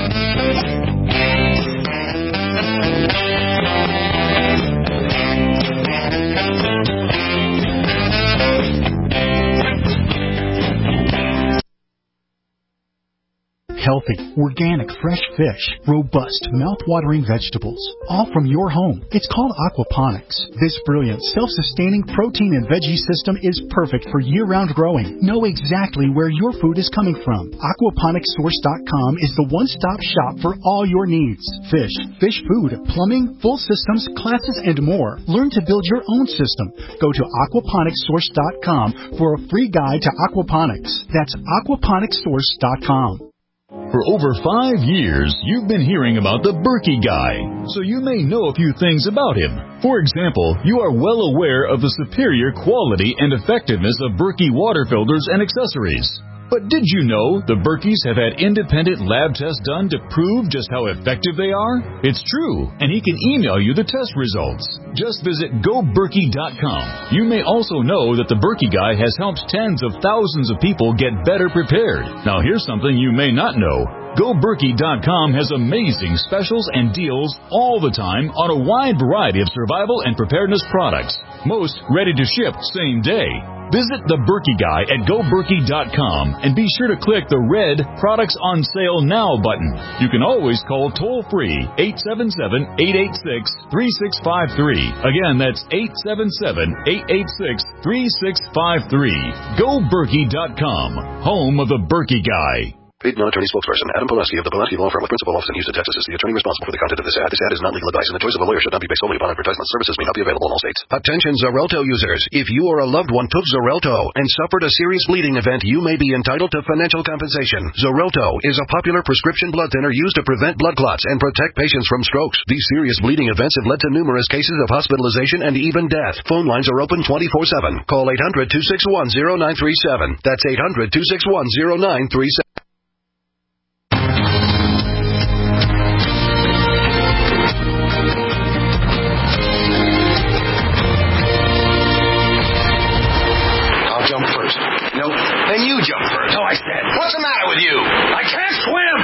Healthy, organic, fresh fish, robust, mouth-watering vegetables, all from your home. It's called aquaponics. This brilliant, self-sustaining protein and veggie system is perfect for year-round growing. Know exactly where your food is coming from. aquaponics source dot com is the one-stop shop for all your needs. Fish, fish food, plumbing, full systems, classes, and more. Learn to build your own system. Go to aquaponics source dot com for a free guide to aquaponics. That's aquaponics source dot com. For over five years, you've been hearing about the Berkey Guy, so you may know a few things about him. For example, you are well aware of the superior quality and effectiveness of Berkey water filters and accessories. But did you know the Berkeys have had independent lab tests done to prove just how effective they are? It's true, and he can email you the test results. Just visit go berkey dot com. You may also know that the Berkey Guy has helped tens of thousands of people get better prepared. Now here's something you may not know. go berkey dot com has amazing specials and deals all the time on a wide variety of survival and preparedness products. Most ready to ship same day. Visit the Berkey Guy at go berkey dot com and be sure to click the red Products on Sale Now button. You can always call toll-free eight seven seven, eight eight six, three six five three. Again, that's eight seven seven, eight eight six, three six five three. go berkey dot com, home of the Berkey Guy. Paid non-attorney spokesperson Adam Poleski of the Poleski Law Firm with principal office in Houston, Texas is the attorney responsible for the content of this ad. This ad is not legal advice, and the choice of a lawyer should not be based solely upon advertisement. Services may not be available in all states. Attention Xarelto users. If you or a loved one took Xarelto and suffered a serious bleeding event, you may be entitled to financial compensation. Xarelto is a popular prescription blood thinner used to prevent blood clots and protect patients from strokes. These serious bleeding events have led to numerous cases of hospitalization and even death. Phone lines are open twenty-four seven. Call eight hundred, two six one, zero nine three seven. That's eight hundred, two six one, zero nine three seven. Then you jump first. No, I said. What's the matter with you? I can't swim!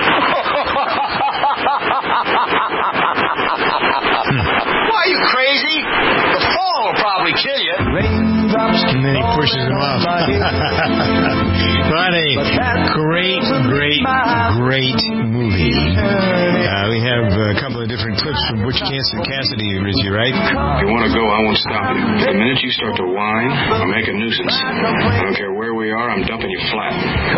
Why, are you crazy? The fall will probably kill you. And then he pushes him off. What a great, great, great movie. Uh, we have a couple of different clips from Butch Cassidy, Richie, right? If you want to go, I won't stop you. The minute you start to whine or make a nuisance, I don't care where we are, I'm dumping you flat.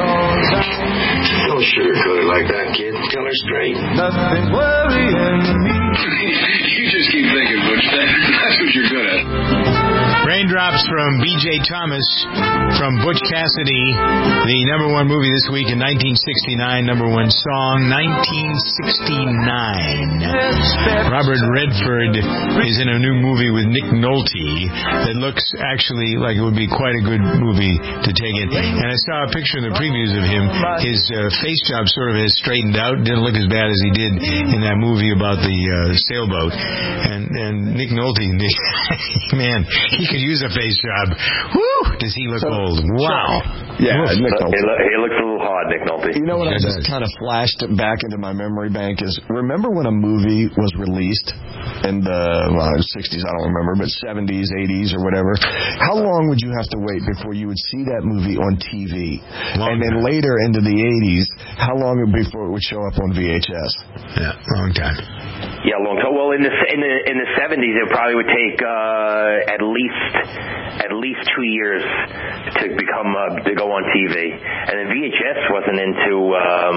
Don't sugarcoat it like that, kid. Tell her straight. Nothing worrying me. You just keep thinking, Butch. That's what you're good at. Raindrops from B J Thomas from Butch Cassidy, the number one movie this week in nineteen sixty-nine, number one song, nineteen sixty-nine. Robert Redford is in a new movie with Nick Nolte that looks actually like it would be quite a good movie to take in. And I saw a picture in the previews of him. His uh, face job sort of has straightened out. Didn't look as bad as he did in that movie about the uh, sailboat. And, and Nick Nolte, man, he could use a face job. Woo! Does he look so, old? Wow. Yeah, Nick Nolte. He, look, he looks a little hard, Nick Nolte. You know what I just kind of flashed back into my memory bank is, remember when a movie was released in the well, sixties, I don't remember, but seventies, eighties, or whatever? How long would you have to wait before you would see that movie on T V? Long and then time. Later into the eighties, how long before it would show up on V H S? Yeah, long time. Yeah, long time. Well, in the in the in the seventies, it probably would take uh, at least at least two years to become uh, to go on T V, and then V H S wasn't into um,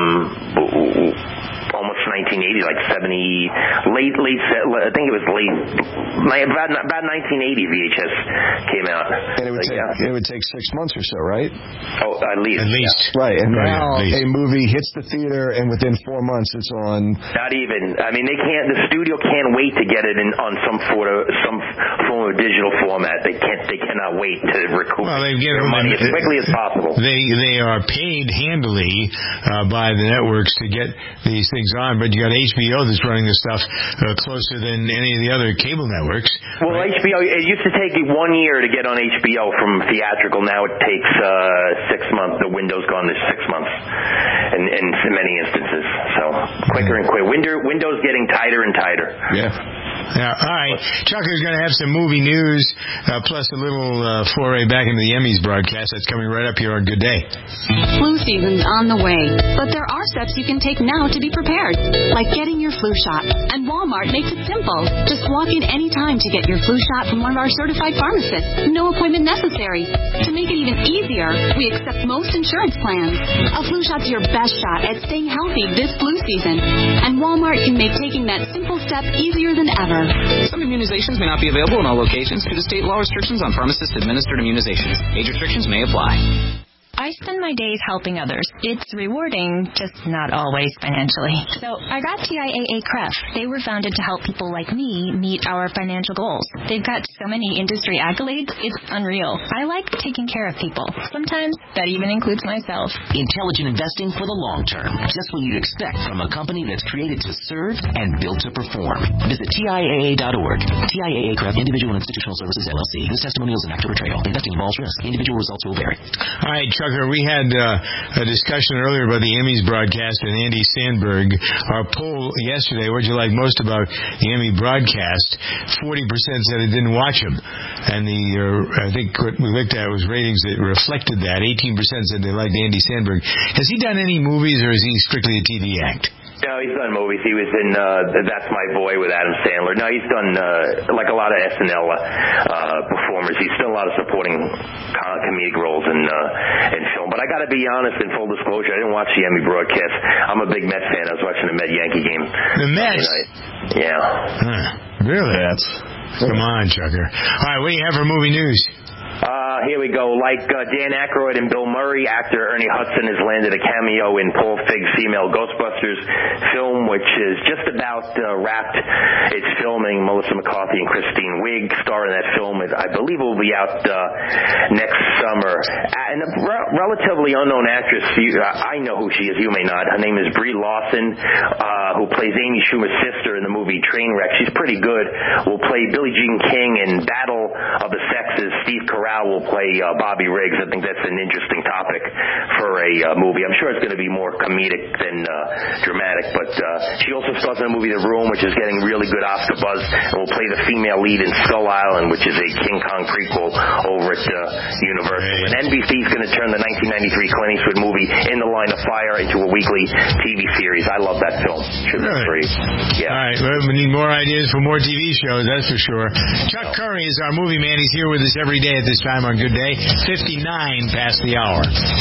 almost nineteen eighty, like seventy, late late. I think it was late, about about nineteen eighty. V H S came out, and it would so, take yeah. it would take six months or so, right? Oh, at least, at least, yeah. Right. And right, now a movie hits the theater, and within four months, it's on. Not even. I mean, they can't. The studio can't wait to get it in on some photo, some form of digital format. They can't. They cannot wait to recoup well, they their money as quickly as possible. They they are paid handily uh, by the networks to get these things on, but you got H B O that's running this stuff uh, closer than any of the other cable networks. Well, right? H B O. It used to take one year to get on H B O from theatrical. Now it takes uh, six months. The window's gone to six months, in, in many instances. So quicker and quicker. Window window's getting tighter and tighter. Yeah. Yeah, all right. Chucker's going to have some movie news, uh, plus a little uh, foray back into the Emmys broadcast. That's coming right up here on Good Day. Flu season's on the way, but there are steps you can take now to be prepared, like getting your flu shot. And Walmart makes it simple. Just walk in any time to get your flu shot from one of our certified pharmacists. No appointment necessary. To make it even easier, we accept most insurance plans. A flu shot's your best shot at staying healthy this flu season. And Walmart can make taking that simple step easier than ever. Some immunizations may not be available in all locations due to state law restrictions on pharmacist-administered immunizations. Age restrictions may apply. I spend my days helping others. It's rewarding, just not always financially. So I got T I A A C R E F. They were founded to help people like me meet our financial goals. They've got so many industry accolades, it's unreal. I like taking care of people. Sometimes that even includes myself. Intelligent investing for the long term. Just what you'd expect from a company that's created to serve and built to perform. Visit T I A A dot org. T I A A C R E F, Individual and Institutional Services, L L C. This testimonial is an act of portrayal. Investing involves risk. Individual results will vary. All right, Chucker, we had uh, a discussion earlier about the Emmys broadcast and Andy Sandberg. Our poll yesterday, what did you like most about the Emmy broadcast? forty percent said it didn't watch them. And the uh, I think what we looked at was ratings that reflected that. eighteen percent said they liked Andy Sandberg. Has he done any movies, or is he strictly a T V act? No, he's done movies. He was in uh, That's My Boy with Adam Sandler. No, he's done, uh, like a lot of S N L uh, performers, he's done a lot of supporting com- comedic roles in, uh, in film. But I got to be honest, in full disclosure, I didn't watch the Emmy broadcast. I'm a big Mets fan. I was watching the Met-Yankee game. The Mets? Yeah. Huh. Really? Mets. Come on, Chucker. All right, what do you have for movie news? Uh, here we go. Like uh, Dan Aykroyd and Bill Murray, actor Ernie Hudson has landed a cameo in Paul Feig's female Ghostbusters film, which is just about uh, wrapped its filming. Melissa McCarthy and Christine Wiig star in that film. It, I believe it will be out uh, next summer. And a re- relatively unknown actress, you, uh, I know who she is, you may not. Her name is Brie Larson, uh, who plays Amy Schumer's sister in the movie Trainwreck. She's pretty good. Will play Billie Jean King in Battle of the Sexes. Steve Carell will play uh, Bobby Riggs. I think that's an interesting topic for a uh, movie. I'm sure it's going to be more comedic than uh, dramatic, but uh, she also stars in the movie The Room, which is getting really good Oscar buzz, and will play the female lead in Skull Island, which is a King Kong prequel over at uh, Universal. And N B C is going to turn the nineteen ninety-three Clint Eastwood movie In the Line of Fire into a weekly T V series. I love that film. Should be free. Yeah. All right, well, we need more ideas for more T V shows, that's for sure. Chuck Curry is our movie man. He's here with us every day at this time on Good Day. fifty-nine past the hour.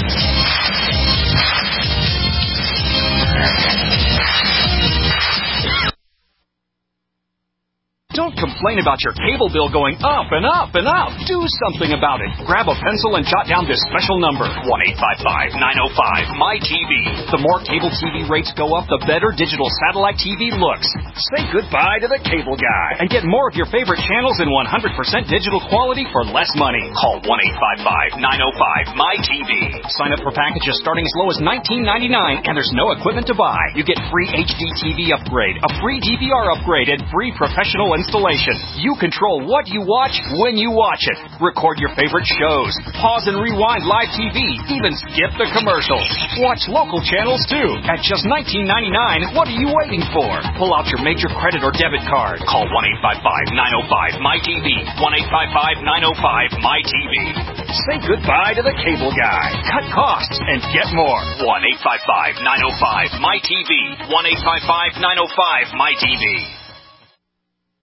Don't complain about your cable bill going up and up and up. Do something about it. Grab a pencil and jot down this special number, one eight five five, nine oh five, M Y T V. The more cable T V rates go up, the better digital satellite T V looks. Say goodbye to the cable guy and get more of your favorite channels in one hundred percent digital quality for less money. Call one eight five five, nine oh five, M Y T V. Sign up for packages starting as low as nineteen ninety-nine, and there's no equipment to buy. You get free H D T V upgrade, a free D V R upgrade, and free professional installation. You control what you watch when you watch it. Record your favorite shows. Pause and rewind live T V. Even skip the commercials. Watch local channels too. At just nineteen ninety-nine, what are you waiting for? Pull out your major credit or debit card. Call one eight five five, nine oh five, M Y T V. one eight five five, nine oh five, M Y T V. Say goodbye to the cable guy. Cut costs and get more. one eight five five, nine oh five, M Y T V. one eight five five, nine oh five, M Y T V.